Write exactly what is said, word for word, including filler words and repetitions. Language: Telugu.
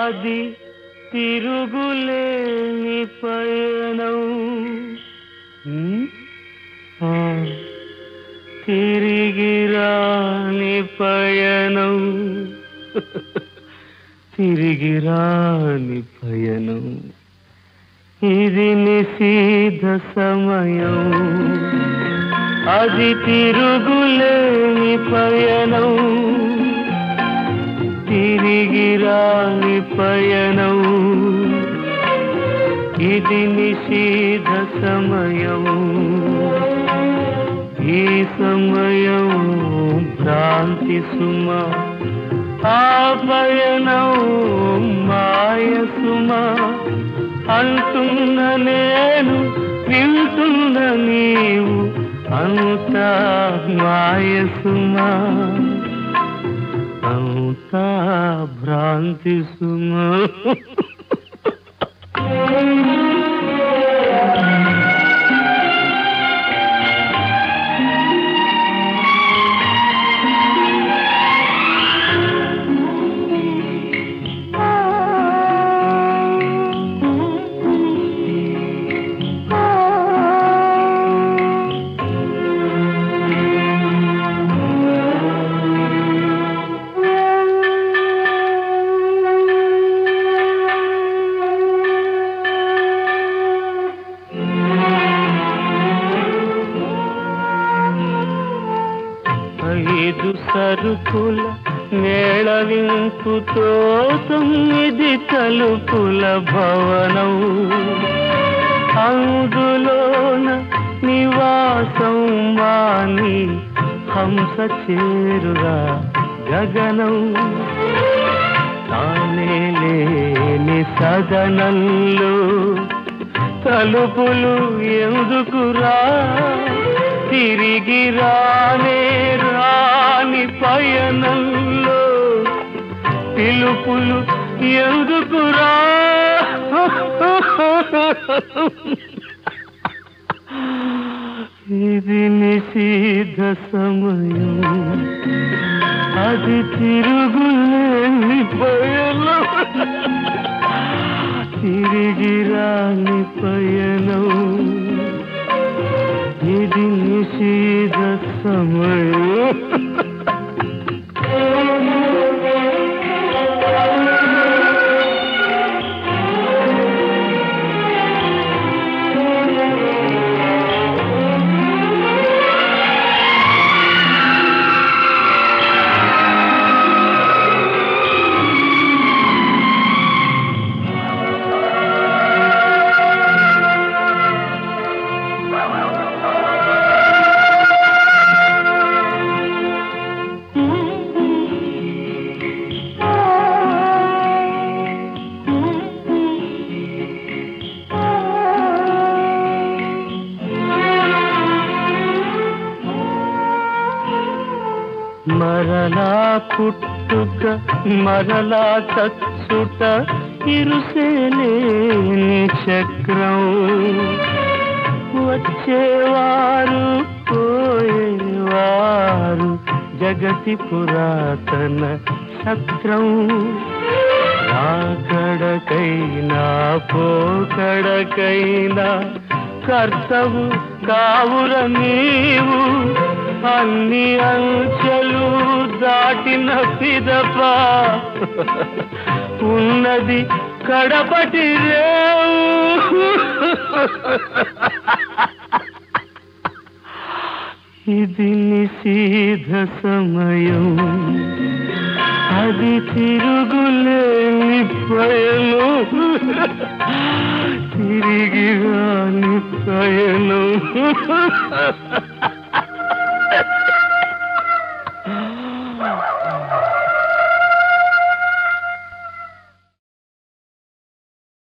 అది తిరుగులేని పయనం ఉమ్, ఆ, తిరిగి రాని పయనం తిరిగి రాని పయనం ఇది నిశీధ సమయం అది తిరుగులేని పయనం తిరిగి రాని పయనం ఇది నిశీధ సమయం ఈ సమయం భ్రాంతి సుమ ఆ పయనం మాయ సుమ అంటున్న నేను వింటున్న నీవు అంతా మాయ సుమ అంతా భ్రాంతి సుమ ఐదు సరుకుల మేళవింపుతో తొమ్మిది తలుపుల భవనం అందులోన నివాసం వాణి హంస చేరురా గగనం తానే లేని సదనంలో తలుపులు ఎందుకురా తిరిగి రానే రాని పయనంలో పిలుపులు ఎందుకురా ఇది నిశీధ సమయం అది తిరుగులేని పయనం తిరిగి రాని పయనం ఇది నిశీధ సమయం మరలా పుట్టుక మరలా చచ్చుట ఇరుసేలేని చక్రం వచ్చేవారు పోయేవారు జగతి పురాతన సత్రం రాకడకైనా పోకడకైనా కర్తవు కావుర నీవు అన్ని అంచెలు దాటిన పిదప ఉన్నది కడపటి రేవు ఇది నిశీధ సమయం అది తిరుగులేని పయనం తిరిగి రాని పయనం